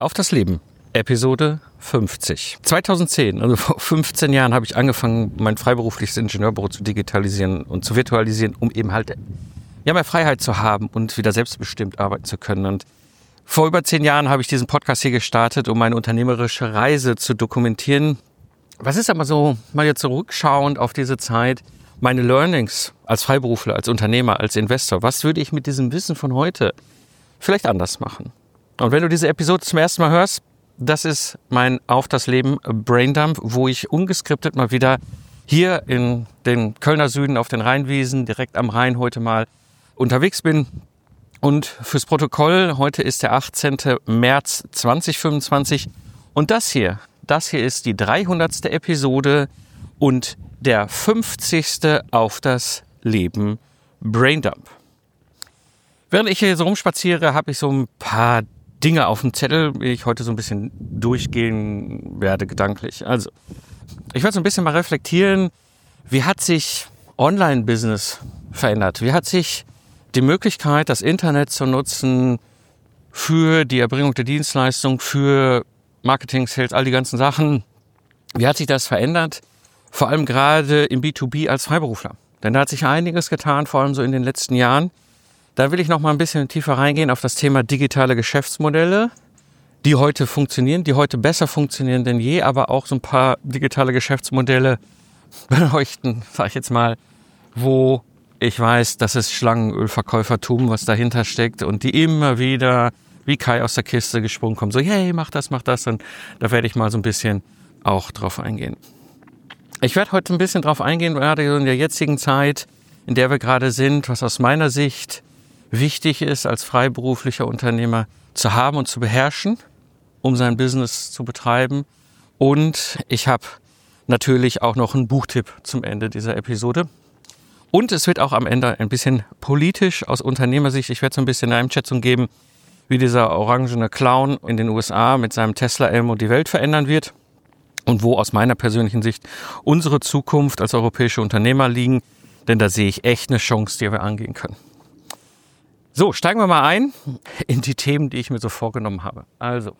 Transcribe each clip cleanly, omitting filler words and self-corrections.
Auf das Leben, Episode 50. 2010, also vor 15 Jahren, habe ich angefangen, mein freiberufliches Ingenieurbüro zu digitalisieren und zu virtualisieren, um eben halt mehr Freiheit zu haben und wieder selbstbestimmt arbeiten zu können. Und vor über 10 Jahren habe ich diesen Podcast hier gestartet, um meine unternehmerische Reise zu dokumentieren. Was ist aber so, mal jetzt zurückschauend auf diese Zeit, meine Learnings als Freiberufler, als Unternehmer, als Investor? Was würde ich mit diesem Wissen von heute vielleicht anders machen? Und wenn du diese Episode zum ersten Mal hörst, das ist mein Auf das Leben Braindump, wo ich ungeskriptet mal wieder hier in den Kölner Süden auf den Rheinwiesen, direkt am Rhein heute mal unterwegs bin. Und fürs Protokoll, heute ist der 18. März 2025 und das hier ist die 300. Episode und der 50. Auf das Leben Braindump. Während ich hier so rumspaziere, habe ich so ein paar Dinge auf dem Zettel, die ich heute so ein bisschen durchgehen werde, gedanklich. Also, ich werde so ein bisschen mal reflektieren, wie hat sich Online-Business verändert? Wie hat sich die Möglichkeit, das Internet zu nutzen für die Erbringung der Dienstleistung, für Marketing, Sales, all die ganzen Sachen, wie hat sich das verändert? Vor allem gerade im B2B als Freiberufler. Denn da hat sich einiges getan, vor allem so in den letzten Jahren. Da will ich noch mal ein bisschen tiefer reingehen auf das Thema digitale Geschäftsmodelle, die heute funktionieren, die heute besser funktionieren denn je, aber auch so ein paar digitale Geschäftsmodelle beleuchten, sage ich jetzt mal, wo ich weiß, das ist Schlangenölverkäufertum, was dahinter steckt und die immer wieder wie Kai aus der Kiste gesprungen kommen, so hey, mach das und da werde ich mal so ein bisschen auch drauf eingehen. Ich werde heute ein bisschen drauf eingehen, gerade in der jetzigen Zeit, in der wir gerade sind, was aus meiner Sicht wichtig ist, als freiberuflicher Unternehmer zu haben und zu beherrschen, um sein Business zu betreiben. Und ich habe natürlich auch noch einen Buchtipp zum Ende dieser Episode. Und es wird auch am Ende ein bisschen politisch aus Unternehmersicht. Ich werde so ein bisschen eine Einschätzung geben, wie dieser orangene Clown in den USA mit seinem Tesla-Elmo die Welt verändern wird und wo aus meiner persönlichen Sicht unsere Zukunft als europäische Unternehmer liegen. Denn da sehe ich echt eine Chance, die wir angehen können. So, steigen wir mal ein in die Themen, die ich mir so vorgenommen habe. Also,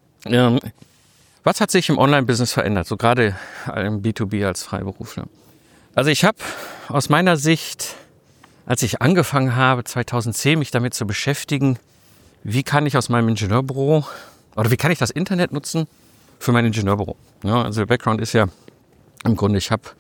was hat sich im Online-Business verändert, so gerade im B2B als Freiberufler? Also ich habe aus meiner Sicht, als ich angefangen habe, 2010 mich damit zu beschäftigen, wie kann ich aus meinem Ingenieurbüro oder wie kann ich das Internet nutzen für mein Ingenieurbüro? Ja, also der Background ist ja im Grunde, ich habe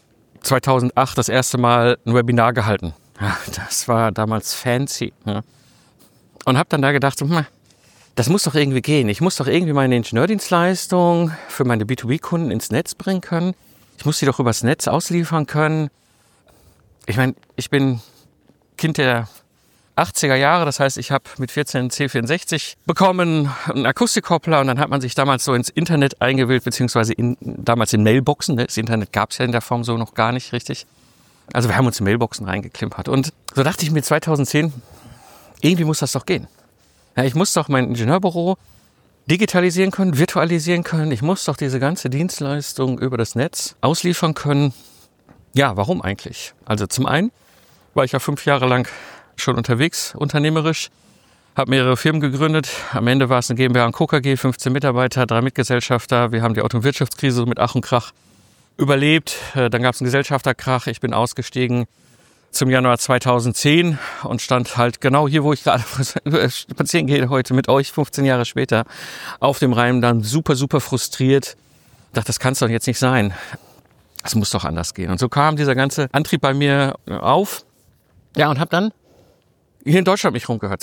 2008 das erste Mal ein Webinar gehalten. Ja, das war damals fancy. Ja. Und habe dann da gedacht, das muss doch irgendwie gehen. Ich muss doch irgendwie meine Ingenieurdienstleistung für meine B2B-Kunden ins Netz bringen können. Ich muss sie doch übers Netz ausliefern können. Ich meine, ich bin Kind der 80er Jahre, das heißt, ich habe mit 14 einen C64 bekommen, einen Akustikkoppler und dann hat man sich damals so ins Internet eingewählt, beziehungsweise damals in Mailboxen. Das Internet gab es ja in der Form so noch gar nicht richtig. Also wir haben uns in Mailboxen reingeklimpert und so dachte ich mir 2010, irgendwie muss das doch gehen. Ja, ich muss doch mein Ingenieurbüro digitalisieren können, virtualisieren können. Ich muss doch diese ganze Dienstleistung über das Netz ausliefern können. Ja, warum eigentlich? Also zum einen war ich ja 5 Jahre lang schon unterwegs, unternehmerisch, habe mehrere Firmen gegründet. Am Ende war es eine GmbH und Co. KG, 15 Mitarbeiter, 3 Mitgesellschafter. Wir haben die Auto- und Wirtschaftskrise mit Ach und Krach überlebt. Dann gab es einen Gesellschafterkrach. Ich bin ausgestiegen zum Januar 2010 und stand halt genau hier, wo ich gerade spazieren gehe heute mit euch, 15 Jahre später, auf dem Rhein, dann super frustriert. Ich dachte, das kann es doch jetzt nicht sein. Es muss doch anders gehen. Und so kam dieser ganze Antrieb bei mir auf. Ja, und habe dann hier in Deutschland mich rumgehört.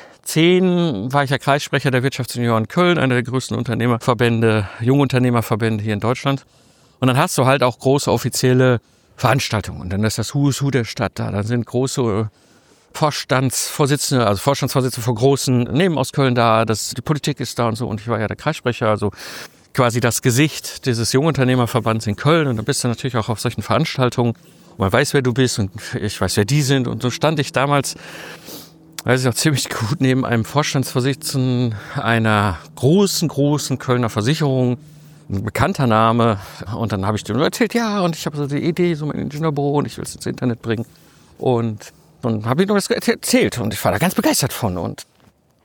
2010 war ich ja Kreissprecher der Wirtschaftsunion Köln, einer der größten Unternehmerverbände, Jungunternehmerverbände hier in Deutschland. Und dann hast du halt auch große offizielle Veranstaltungen. Und dann ist das Who is Who der Stadt da. Dann sind große Vorstandsvorsitzende von großen Unternehmen aus Köln da. Die Politik ist da und so. Und ich war ja der Kreissprecher, also quasi das Gesicht dieses Jungunternehmerverbands in Köln. Und dann bist du natürlich auch auf solchen Veranstaltungen. Man weiß, wer du bist und ich weiß, wer die sind. Und so stand ich damals, weiß ich noch, ziemlich gut neben einem Vorstandsvorsitzenden einer großen Kölner Versicherung. Ein bekannter Name. Und dann habe ich dem erzählt, ja, und ich habe so die Idee, so mein Ingenieurbüro und ich will es ins Internet bringen. Und dann habe ich ihm das erzählt und ich war da ganz begeistert von. Und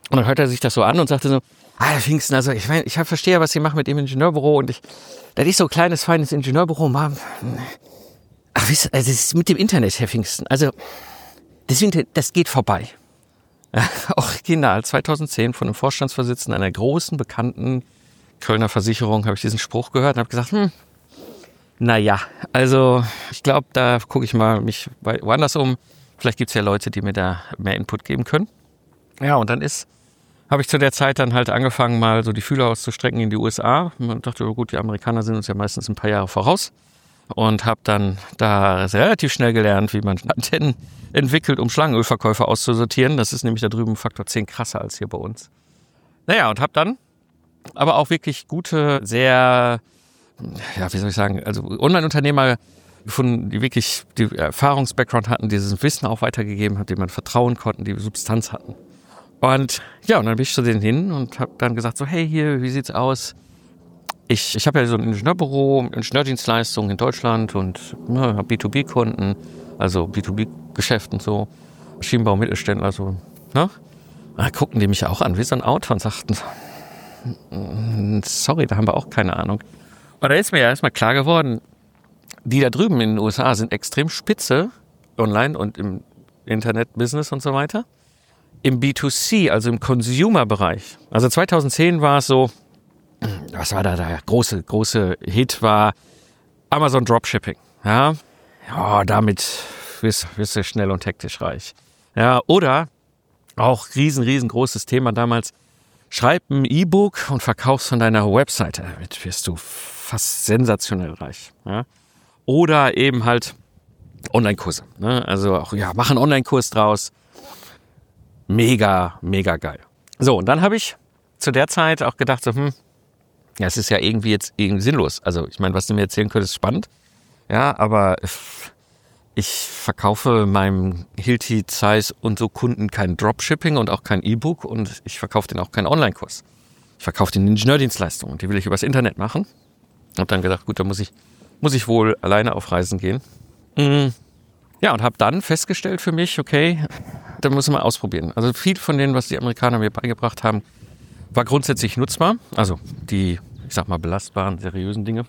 Und dann hört er sich das so an und sagte so, Herr Pfingsten, also ich meine, ich verstehe ja, was Sie machen mit Ihrem Ingenieurbüro und das ist so ein kleines, feines Ingenieurbüro. Ach, wisst ihr, also das ist mit dem Internet, Herr Pfingsten, also das geht vorbei. Original, 2010 von einem Vorstandsvorsitzenden einer großen, bekannten Kölner Versicherung habe ich diesen Spruch gehört und habe gesagt, naja, also ich glaube, da gucke ich mal mich woanders um. Vielleicht gibt es ja Leute, die mir da mehr Input geben können. Ja, und dann habe ich zu der Zeit dann halt angefangen, mal so die Fühler auszustrecken in die USA. Man dachte, oh gut, die Amerikaner sind uns ja meistens ein paar Jahre voraus. Und habe dann da relativ schnell gelernt, wie man Antennen entwickelt, um Schlangenölverkäufer auszusortieren. Das ist nämlich da drüben Faktor 10 krasser als hier bei uns. Naja, und habe dann aber auch wirklich gute, sehr, ja, wie soll ich sagen, also Online-Unternehmer gefunden, die wirklich die Erfahrungs-Background hatten, die dieses Wissen auch weitergegeben hat, denen man vertrauen konnten, die Substanz hatten. Und ja, und dann bin ich zu denen hin und habe dann gesagt so, hey, hier, wie sieht's aus? Ich habe ja so ein Ingenieurbüro, Ingenieurdienstleistungen in Deutschland und habe B2B-Kunden, also B2B-Geschäft und so, Maschinenbau, Mittelständler, so, ne? Und dann guckten die mich auch an wie so ein Auto und sagten, sorry, da haben wir auch keine Ahnung. Und da ist mir ja erstmal klar geworden, die da drüben in den USA sind extrem spitze, online und im Internet-Business und so weiter. Im B2C, also im Consumer-Bereich. Also 2010 war es so, was war da der große Hit war Amazon Dropshipping. Ja, damit wirst du schnell und hektisch reich. Ja, oder auch riesengroßes Thema damals, schreib ein E-Book und verkaufst von deiner Webseite. Damit wirst du fast sensationell reich. Ja? Oder eben halt Online-Kurse. Ne? Also auch, ja, mach einen Online-Kurs draus. Mega geil. So, und dann habe ich zu der Zeit auch gedacht, so, ja, es ist ja irgendwie sinnlos. Also ich meine, was du mir erzählen könntest, ist spannend. Ja, aber ich verkaufe meinem Hilti, Zeiss und so Kunden kein Dropshipping und auch kein E-Book und ich verkaufe denen auch keinen Online-Kurs. Ich verkaufe denen Ingenieurdienstleistungen und die will ich übers Internet machen. Hab dann gedacht, gut, da muss ich wohl alleine auf Reisen gehen. Ja, und habe dann festgestellt für mich, okay, da muss man ausprobieren. Also viel von denen, was die Amerikaner mir beigebracht haben, war grundsätzlich nutzbar. Also die, ich sag mal, belastbaren, seriösen Dinge.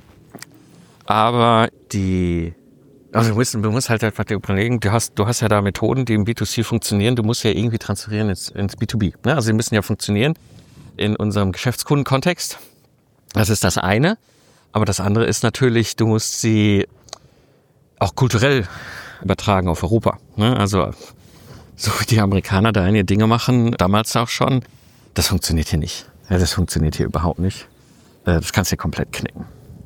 Aber du musst halt einfach überlegen, du hast ja da Methoden, die im B2C funktionieren, du musst ja irgendwie transferieren ins B2B. Ne? Also sie müssen ja funktionieren in unserem Geschäftskundenkontext. Das ist das eine. Aber das andere ist natürlich, du musst sie auch kulturell übertragen auf Europa. Ne? Also so wie die Amerikaner da einige Dinge machen, damals auch schon, das funktioniert hier nicht. Ja, das funktioniert hier überhaupt nicht. Das kannst du hier komplett knicken.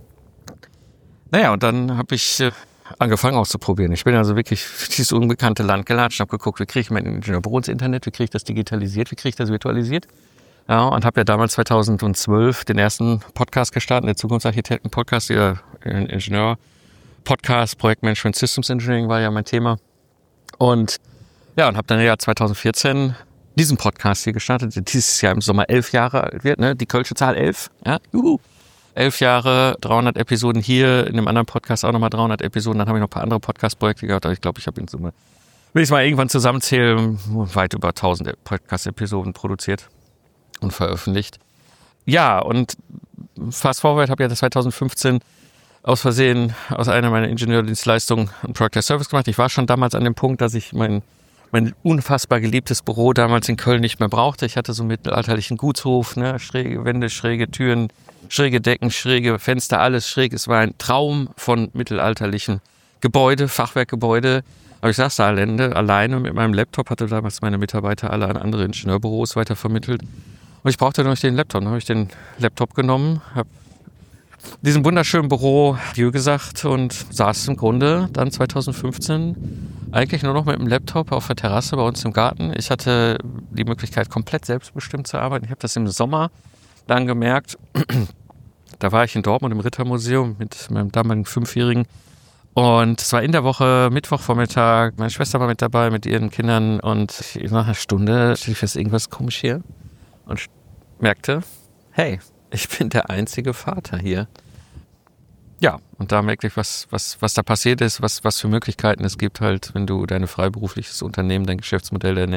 Naja, und dann habe ich angefangen auszuprobieren. Ich bin also wirklich für dieses unbekannte Land gelatscht, habe geguckt, wie kriege ich mein Ingenieurbüro ins Internet, wie kriege ich das digitalisiert, wie kriege ich das virtualisiert. Ja, und habe ja damals 2012 den ersten Podcast gestartet, den Zukunftsarchitekten-Podcast, der Ingenieur-Podcast, Projektmanagement Systems Engineering war ja mein Thema. Und ja, und habe dann ja 2014 diesen Podcast hier gestartet, der dieses Jahr im Sommer 11 Jahre alt wird, ne? Die Kölsche Zahl 11. Ja, 11 Jahre, 300 Episoden hier, in einem anderen Podcast auch nochmal 300 Episoden. Dann habe ich noch ein paar andere Podcast-Projekte gehabt, aber ich glaube, ich habe in Summe, wenn ich es mal irgendwann zusammenzähle, weit über 1000 Podcast-Episoden produziert und veröffentlicht. Ja, und fast forward, habe ja 2015 aus Versehen aus einer meiner Ingenieurdienstleistungen ein Project as Service gemacht. Ich war schon damals an dem Punkt, dass ich mein unfassbar geliebtes Büro damals in Köln nicht mehr brauchte. Ich hatte so einen mittelalterlichen Gutshof, ne, schräge Wände, schräge Türen, schräge Decken, schräge Fenster, alles schräg. Es war ein Traum von mittelalterlichen Gebäude, Fachwerkgebäude. Aber ich saß da alleine mit meinem Laptop, hatte damals meine Mitarbeiter alle an andere Ingenieurbüros weitervermittelt. Und ich brauchte noch den Laptop. Dann habe ich den Laptop genommen, habe diesem wunderschönen Büro Adieu gesagt und saß im Grunde dann 2015 eigentlich nur noch mit dem Laptop auf der Terrasse bei uns im Garten. Ich hatte die Möglichkeit, komplett selbstbestimmt zu arbeiten. Ich habe das im Sommer dann gemerkt. Da war ich in Dortmund im Rittermuseum mit meinem damaligen 5-Jährigen. Und es war in der Woche, Mittwochvormittag. Meine Schwester war mit dabei, mit ihren Kindern. Und nach einer Stunde stellte ich fest, irgendwas komisch hier. Und merkte, hey, ich bin der einzige Vater hier. Ja, und da merkte ich, was da passiert ist, was für Möglichkeiten es gibt halt, wenn du dein freiberufliches Unternehmen, dein Geschäftsmodell,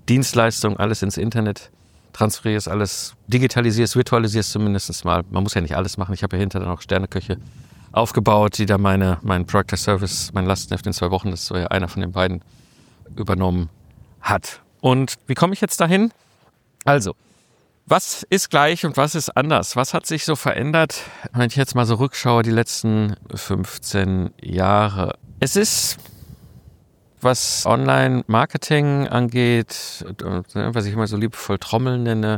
Dienstleistungen, alles ins Internet transferierst, alles digitalisierst, virtualisierst zumindest mal. Man muss ja nicht alles machen. Ich habe ja hinterher dann auch Sterneköche aufgebaut, die da mein Product as Service, mein Lastenheft in 2 Wochen, das so ja einer von den beiden übernommen hat. Und wie komme ich jetzt dahin? Also, was ist gleich und was ist anders? Was hat sich so verändert, wenn ich jetzt mal so rückschaue, die letzten 15 Jahre? Es ist, was Online-Marketing angeht, was ich immer so liebevoll Trommeln nenne,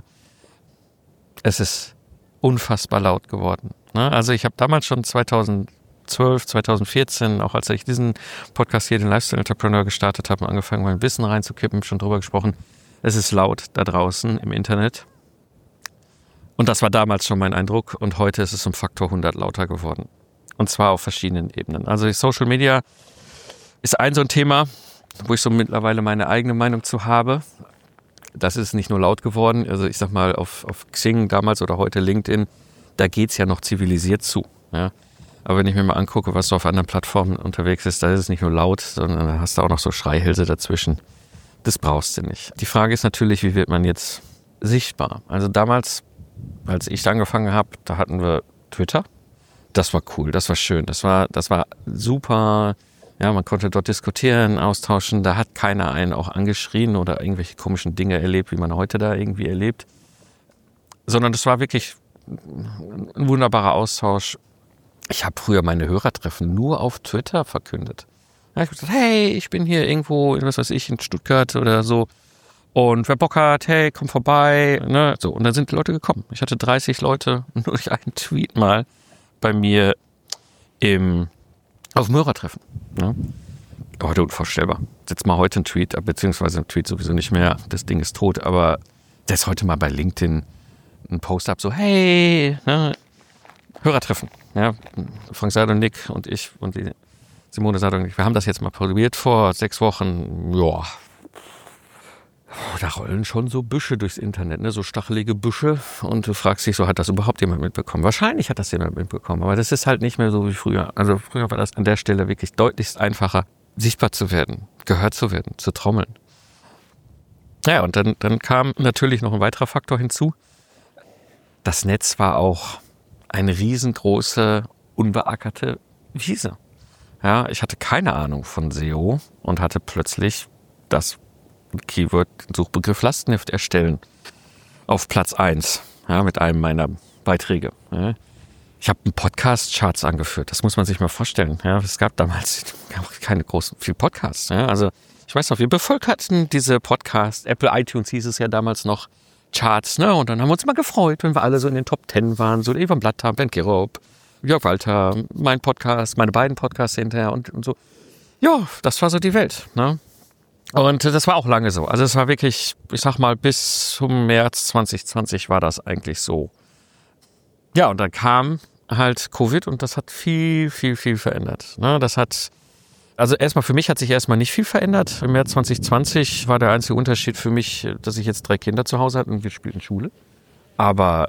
es ist unfassbar laut geworden. Also ich habe damals schon 2012, 2014, auch als ich diesen Podcast hier, den Lifestyle Entrepreneur, gestartet habe und angefangen, mein Wissen reinzukippen, schon drüber gesprochen. Es ist laut da draußen im Internet. Und das war damals schon mein Eindruck. Und heute ist es um Faktor 100 lauter geworden. Und zwar auf verschiedenen Ebenen. Also Social Media ist so ein Thema, wo ich so mittlerweile meine eigene Meinung zu habe. Das ist nicht nur laut geworden. Also ich sag mal, auf Xing damals oder heute LinkedIn, da geht's ja noch zivilisiert zu. Ja. Aber wenn ich mir mal angucke, was so auf anderen Plattformen unterwegs ist, da ist es nicht nur laut, sondern da hast du auch noch so Schreihälse dazwischen. Das brauchst du nicht. Die Frage ist natürlich, wie wird man jetzt sichtbar? Also damals, als ich angefangen habe, da hatten wir Twitter. Das war cool, das war schön, das war super. Ja, man konnte dort diskutieren, austauschen. Da hat keiner einen auch angeschrien oder irgendwelche komischen Dinge erlebt, wie man heute da irgendwie erlebt. Sondern das war wirklich ein wunderbarer Austausch. Ich habe früher meine Hörertreffen nur auf Twitter verkündet. Ja, ich habe gesagt, hey, ich bin hier irgendwo, was weiß ich, in Stuttgart oder so. Und wer Bock hat, hey, komm vorbei. Ne? So, und dann sind die Leute gekommen. Ich hatte 30 Leute nur durch einen Tweet mal bei mir auf dem Hörertreffen. Ne? Heute unvorstellbar. Setz mal heute einen Tweet, beziehungsweise einen Tweet sowieso nicht mehr. Das Ding ist tot, aber das heute mal bei LinkedIn einen Post ab, so hey, ne? Hörertreffen. Ja? Frank Sadonick und ich und die Simone Sadonick, wir haben das jetzt mal probiert vor 6 Wochen. Ja, da rollen schon so Büsche durchs Internet, ne? So stachelige Büsche. Und du fragst dich so, hat das überhaupt jemand mitbekommen? Wahrscheinlich hat das jemand mitbekommen, aber das ist halt nicht mehr so wie früher. Also früher war das an der Stelle wirklich deutlichst einfacher, sichtbar zu werden, gehört zu werden, zu trommeln. Ja, und dann kam natürlich noch ein weiterer Faktor hinzu. Das Netz war auch eine riesengroße, unbeackerte Wiese. Ja, ich hatte keine Ahnung von SEO und hatte plötzlich das Keyword, Suchbegriff Lastenheft erstellen auf Platz 1, ja, mit einem meiner Beiträge. Ja. Ich habe einen Podcast-Charts angeführt, das muss man sich mal vorstellen. Ja. Es gab damals keine viel Podcasts. Ja. Also ich weiß noch, wir bevölkerten diese Podcasts, Apple iTunes hieß es ja damals noch, Charts, ne? Und dann haben wir uns mal gefreut, wenn wir alle so in den Top 10 waren, so Evan Blatthamp, Ben Gerob, Jörg Walter, mein Podcast, meine beiden Podcasts hinterher und so. Ja, das war so die Welt, ne? Und das war auch lange so. Also es war wirklich, ich sag mal, bis zum März 2020 war das eigentlich so. Ja, und dann kam halt Covid und das hat viel, viel, viel verändert. Ne? Also erstmal für mich hat sich erstmal nicht viel verändert. Im März 2020 war der einzige Unterschied für mich, dass ich jetzt 3 Kinder zu Hause hatte und wir spielten Schule. Aber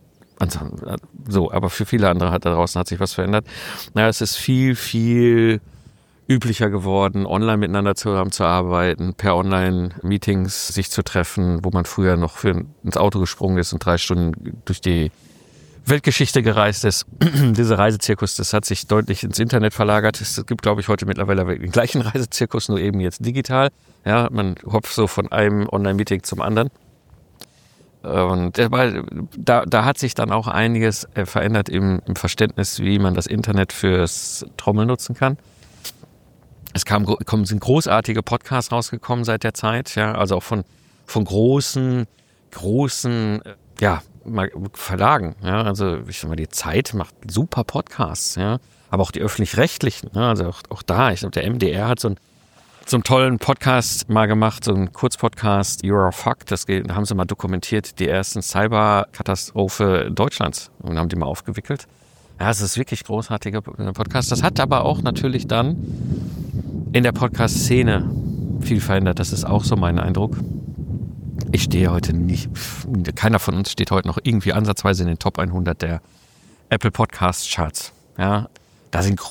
für viele andere da draußen hat sich was verändert. Naja, es ist viel, viel üblicher geworden, online miteinander zusammenzuarbeiten, per Online-Meetings sich zu treffen, wo man früher noch ins Auto gesprungen ist und 3 Stunden durch die Weltgeschichte gereist ist. Dieser Reisezirkus, das hat sich deutlich ins Internet verlagert. Es gibt, glaube ich, heute mittlerweile den gleichen Reisezirkus, nur eben jetzt digital. Ja, man hopft so von einem Online-Meeting zum anderen. Und da hat sich dann auch einiges verändert im Verständnis, wie man das Internet fürs Trommeln nutzen kann. Sind großartige Podcasts rausgekommen seit der Zeit, ja, also auch von großen Verlagen, ja, also ich sag mal, die Zeit macht super Podcasts, ja, aber auch die öffentlich-rechtlichen, ja, also auch da, ich glaube, der MDR hat so einen tollen Podcast mal gemacht, so einen Kurzpodcast, You're a Fuck, da haben sie mal dokumentiert, die ersten Cyberkatastrophe Deutschlands und haben die mal aufgewickelt. Ja, es ist wirklich großartiger Podcast. Das hat aber auch natürlich dann in der Podcast-Szene viel verändert. Das ist auch so mein Eindruck. Ich stehe heute nicht, keiner von uns steht heute noch irgendwie ansatzweise in den Top 100 der Apple Podcast Charts. Ja, da sind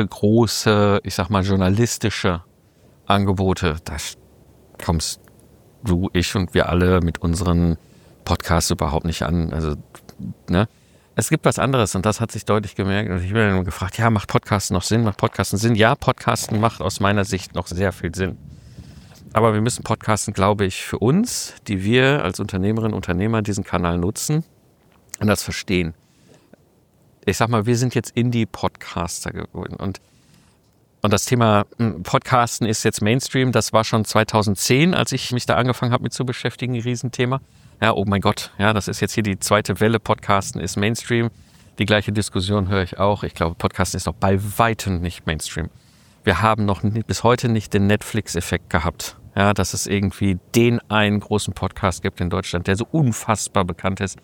große, ich sag mal, journalistische Angebote. Da kommst du, ich und wir alle mit unseren Podcasts überhaupt nicht an. Also, ne? Es gibt was anderes und das hat sich deutlich gemerkt. Und ich bin dann gefragt, ja, macht Podcasten noch Sinn? Macht Podcasten Sinn? Ja, Podcasten macht aus meiner Sicht noch sehr viel Sinn. Aber wir müssen Podcasten, glaube ich, für uns, die wir als Unternehmerinnen und Unternehmer diesen Kanal nutzen und das verstehen. Ich sag mal, wir sind jetzt Indie-Podcaster geworden und das Thema Podcasten ist jetzt Mainstream. Das war schon 2010, als ich mich da angefangen habe mit zu beschäftigen, ein Riesenthema. Ja, oh mein Gott, ja, das ist jetzt hier die zweite Welle. Podcasten ist Mainstream. Die gleiche Diskussion höre ich auch. Ich glaube, Podcasten ist noch bei weitem nicht Mainstream. Wir haben noch bis heute nicht den Netflix-Effekt gehabt. Ja, dass es irgendwie den einen großen Podcast gibt in Deutschland, der so unfassbar bekannt ist.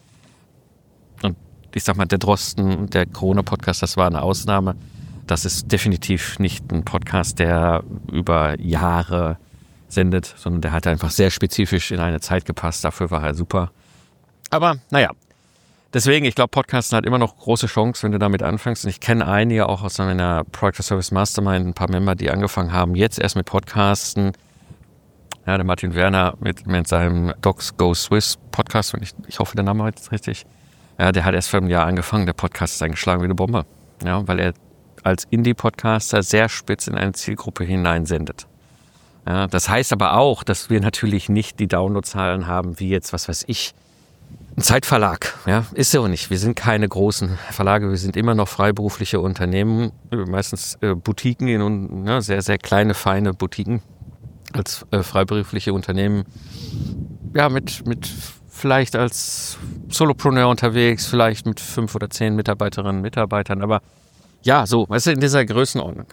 Und ich sag mal, der Drosten, der Corona-Podcast, das war eine Ausnahme. Das ist definitiv nicht ein Podcast, der über Jahre sendet, sondern der hat einfach sehr spezifisch in eine Zeit gepasst. Dafür war er super. Aber naja, deswegen, ich glaube, Podcasten hat immer noch große Chance, wenn du damit anfängst. Und ich kenne einige auch aus meiner Project Service Mastermind, ein paar Member, die angefangen haben, jetzt erst mit Podcasten. Ja, der Martin Werner mit seinem Docs Go Swiss Podcast, ich hoffe, der Name ist richtig. Ja, der hat erst vor einem Jahr angefangen. Der Podcast ist eingeschlagen wie eine Bombe. Ja, weil er als Indie-Podcaster sehr spitz in eine Zielgruppe hineinsendet. Ja, das heißt aber auch, dass wir natürlich nicht die Downloadzahlen haben, wie jetzt, was weiß ich, ein Zeitverlag. Ja, ist so nicht. Wir sind keine großen Verlage, wir sind immer noch freiberufliche Unternehmen, meistens Boutiquen, sehr, sehr kleine, feine Boutiquen als freiberufliche Unternehmen. Ja, mit vielleicht als Solopreneur unterwegs, vielleicht mit 5 oder 10 Mitarbeiterinnen und Mitarbeitern, aber ja, so, weißt du, in dieser Größenordnung.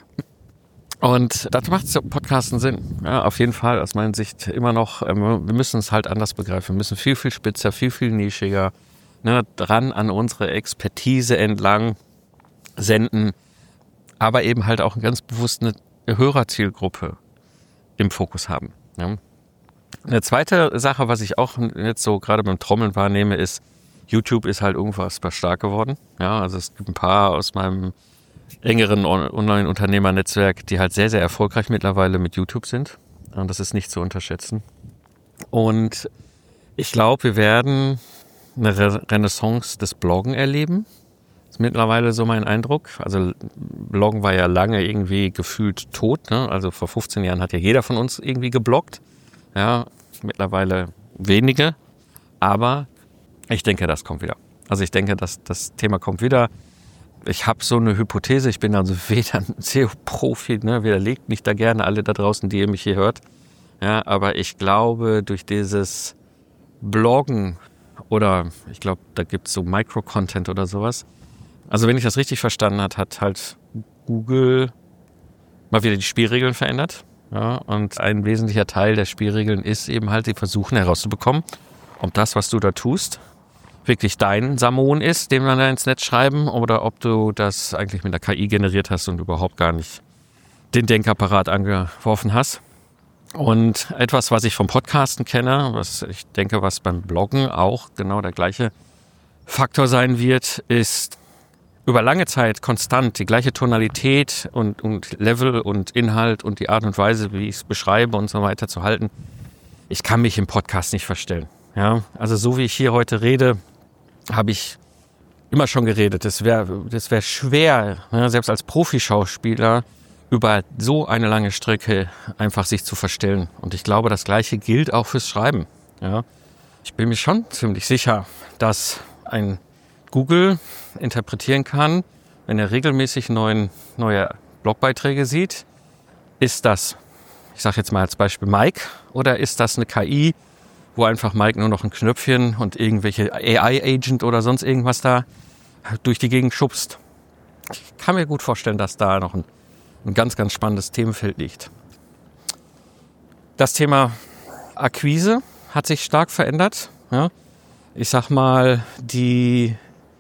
Und das macht Podcasten Sinn. Ja, auf jeden Fall, aus meiner Sicht immer noch. Wir müssen es halt anders begreifen. Wir müssen viel, viel spitzer, viel, viel nischiger, dran an unsere Expertise entlang senden, aber eben halt auch ganz bewusst eine Hörerzielgruppe im Fokus haben. Ja. Eine zweite Sache, was ich auch jetzt so gerade beim Trommeln wahrnehme, ist, YouTube ist halt unfassbar stark geworden. Ja, also es gibt ein paar aus meinem engeren Online-Unternehmernetzwerk, die halt sehr, sehr erfolgreich mittlerweile mit YouTube sind. Und das ist nicht zu unterschätzen. Und ich glaube, wir werden eine Renaissance des Bloggen erleben. Das ist mittlerweile so mein Eindruck. Also Bloggen war ja lange irgendwie gefühlt tot. Ne? Also vor 15 Jahren hat ja jeder von uns irgendwie gebloggt. Ja, mittlerweile wenige. Aber ich denke, das kommt wieder. Also ich denke, dass das Thema kommt wieder. Ich habe so eine Hypothese, ich bin also weder ein SEO-Profi, widerlegt mich da gerne alle da draußen, die ihr mich hier hört. Ja, aber ich glaube, durch dieses Bloggen oder ich glaube, da gibt es so Micro-Content oder sowas. Also wenn ich das richtig verstanden habe, hat halt Google mal wieder die Spielregeln verändert. Ja, und ein wesentlicher Teil der Spielregeln ist eben halt, sie versuchen herauszubekommen, ob das, was du da tust, wirklich dein Samon ist, den wir da ins Netz schreiben, oder ob du das eigentlich mit der KI generiert hast und überhaupt gar nicht den Denkapparat angeworfen hast. Und etwas, was ich vom Podcasten kenne, was ich denke, was beim Bloggen auch genau der gleiche Faktor sein wird, ist über lange Zeit konstant die gleiche Tonalität und Level und Inhalt und die Art und Weise, wie ich es beschreibe und so weiter zu halten. Ich kann mich im Podcast nicht verstellen. Ja, also so wie ich hier heute rede, habe ich immer schon geredet. Das wär schwer, selbst als Profischauspieler über so eine lange Strecke einfach sich zu verstellen. Und ich glaube, das Gleiche gilt auch fürs Schreiben. Ja, ich bin mir schon ziemlich sicher, dass ein Google interpretieren kann, wenn er regelmäßig neue Blogbeiträge sieht, ist das, ich sage jetzt mal als Beispiel Mike, oder ist das eine KI, wo einfach Mike nur noch ein Knöpfchen und irgendwelche AI-Agent oder sonst irgendwas da durch die Gegend schubst. Ich kann mir gut vorstellen, dass da noch ein ganz, ganz spannendes Themenfeld liegt. Das Thema Akquise hat sich stark verändert. Ja. Ich sag mal, ich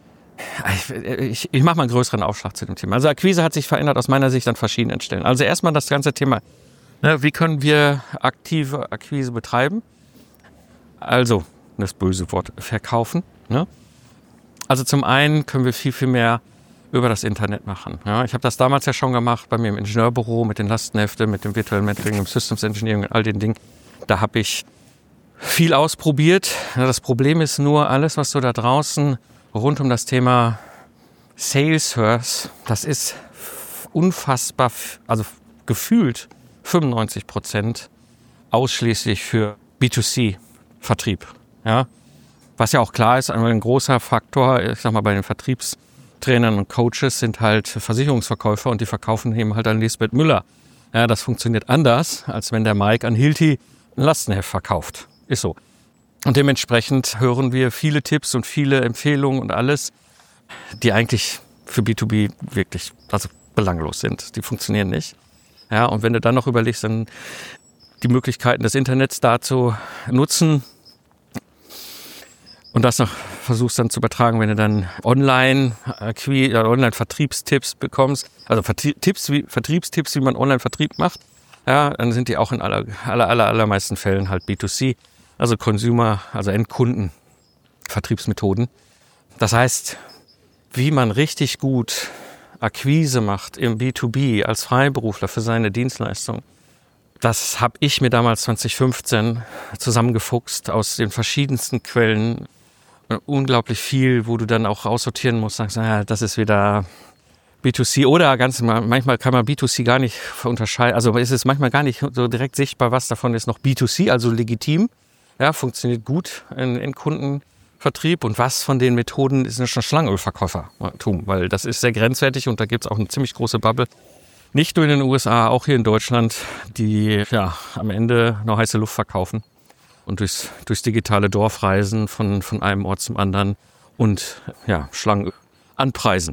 mache mal einen größeren Aufschlag zu dem Thema. Also Akquise hat sich verändert aus meiner Sicht an verschiedenen Stellen. Also erstmal das ganze Thema, wie können wir aktive Akquise betreiben? Also, das böse Wort, verkaufen. Ne? Also zum einen können wir viel, viel mehr über das Internet machen. Ja, ich habe das damals ja schon gemacht, bei mir im Ingenieurbüro mit den Lastenheften, mit dem virtuellen Mentoring, dem Systems Engineering und all den Dingen. Da habe ich viel ausprobiert. Das Problem ist nur, alles, was du da draußen rund um das Thema Sales hörst, das ist unfassbar, also gefühlt 95% ausschließlich für B2C-Vertrieb. Ja? Was ja auch klar ist, ein großer Faktor, ich sag mal, bei den Vertriebstrainern und Coaches sind halt Versicherungsverkäufer und die verkaufen eben halt an Lisbeth Müller. Ja, das funktioniert anders, als wenn der Mike an Hilti ein Lastenheft verkauft. Ist so. Und dementsprechend hören wir viele Tipps und viele Empfehlungen und alles, die eigentlich für B2B wirklich belanglos sind. Die funktionieren nicht. Ja, und wenn du dann noch überlegst, dann die Möglichkeiten des Internets da zu nutzen und das noch versuchst dann zu übertragen, wenn du dann Online-Vertriebstipps bekommst, also Vertriebstipps, wie man Online-Vertrieb macht, ja, dann sind die auch in allermeisten Fällen halt B2C, also Consumer, also Endkunden, Vertriebsmethoden. Das heißt, wie man richtig gut Akquise macht im B2B als Freiberufler für seine Dienstleistung, das habe ich mir damals 2015 zusammengefuchst aus den verschiedensten Quellen. Unglaublich viel, wo du dann auch aussortieren musst, sagst, naja, das ist wieder B2C oder manchmal kann man B2C gar nicht unterscheiden. Also ist es manchmal gar nicht so direkt sichtbar, was davon ist noch B2C, also legitim, ja, funktioniert gut in Kundenvertrieb und was von den Methoden ist schon Schlangenölverkäufertum, weil das ist sehr grenzwertig und da gibt es auch eine ziemlich große Bubble. Nicht nur in den USA, auch hier in Deutschland, die ja am Ende noch heiße Luft verkaufen und durchs digitale Dorf reisen von einem Ort zum anderen und ja, Schlangenöl anpreisen.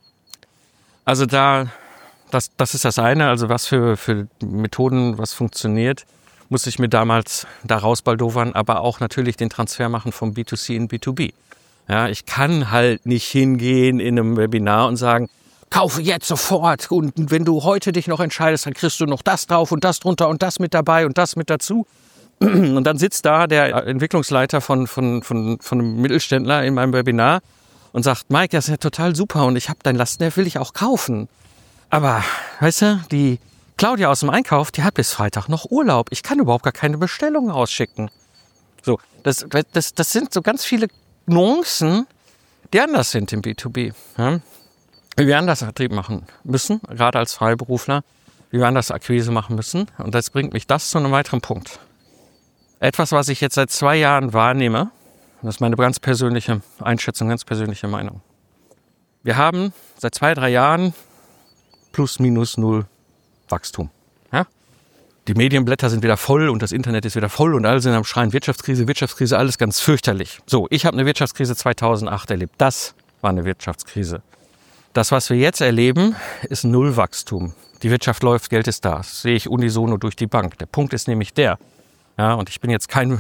Also das ist das eine, also was für Methoden, was funktioniert, musste ich mir damals da rausbaldowern, aber auch natürlich den Transfer machen vom B2C in B2B. Ja, ich kann halt nicht hingehen in einem Webinar und sagen, kaufe jetzt sofort und wenn du heute dich noch entscheidest, dann kriegst du noch das drauf und das drunter und das mit dabei und das mit dazu. Und dann sitzt da der Entwicklungsleiter von einem Mittelständler in meinem Webinar und sagt, Mike, das ist ja total super und ich habe dein Lastenheft, will ich auch kaufen. Aber, weißt du, die Claudia aus dem Einkauf, die hat bis Freitag noch Urlaub. Ich kann überhaupt gar keine Bestellungen rausschicken. So, das sind so ganz viele Nuancen, die anders sind im B2B. Ja? Wie wir anders Vertrieb machen müssen, gerade als Freiberufler, wie wir anders Akquise machen müssen. Und das bringt mich das zu einem weiteren Punkt. Etwas, was ich jetzt seit 2 Jahren wahrnehme, das ist meine ganz persönliche Einschätzung, ganz persönliche Meinung. Wir haben seit 2-3 Jahren plus minus 0 Wachstum. Ja? Die Medienblätter sind wieder voll und das Internet ist wieder voll und alle sind am Schreien Wirtschaftskrise, alles ganz fürchterlich. So, ich habe eine Wirtschaftskrise 2008 erlebt. Das war eine Wirtschaftskrise. Das, was wir jetzt erleben, ist Nullwachstum. Die Wirtschaft läuft, Geld ist da. Das sehe ich unisono durch die Bank. Der Punkt ist nämlich der, ja, und ich bin jetzt kein